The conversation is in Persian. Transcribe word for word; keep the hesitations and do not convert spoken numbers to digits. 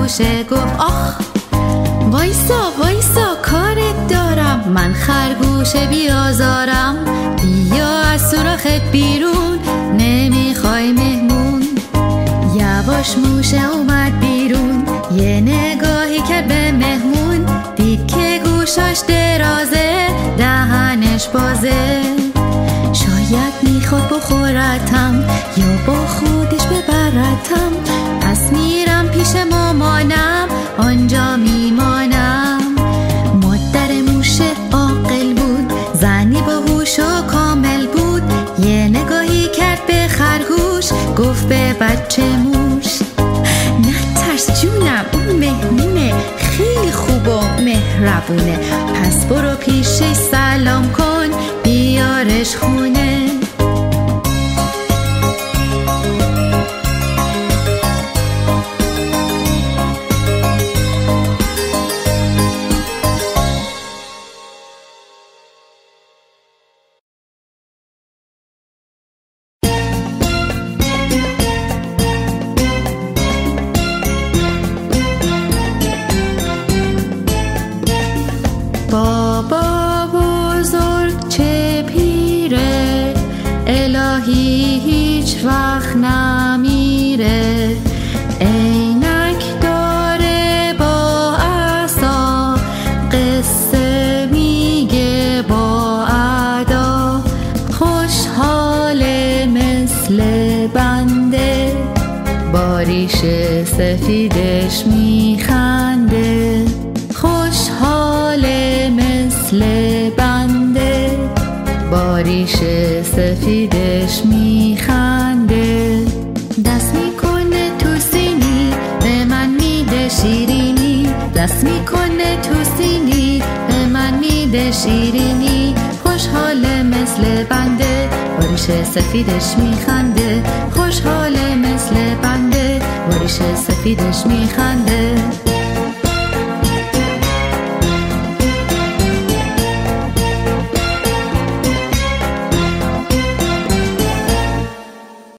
خرگوشه گفت آخ وایسا وایسا کارت دارم، من خرگوشه بیازارم، بیا از سوراخت بیرون، نمیخوای مهمون. یواش موشه اومد بیرون، یه نگاهی کرد به مهمون، دید که گوشاش درازه، دهنش بازه. شاید میخواد بخورتم یا با خودش ببرتم، پس میرم پیش مامانم، آنجا میمانم. مادر موشه عاقل بود، زنی باهوش و کامل بود، یه نگاهی کرد به خرگوش، گفت به بچه موش نترس جونم، اون مهمونه، خیلی خوب و مهربونه، پس برو پیشش سلام کن، بیارش خونه. بابا بزرگ چه پیره، الهی هیچ وقت نمیره، عینک داره با عصا، قصه میگه با ادا، خوشحاله مثل بنده، با ریش سفیدش میخنده، خوشحاله مثل بنده، با ریش سفیدش میخنده. دست میکنه تو سینی، به من میده شیرینی، دست میکنه تو سینی، به من میده شیرینی، خوشحاله مثل بنده، با ریش سفیدش میخنده، خوشحاله مثل بنده، با ریش سفیدش میخنده.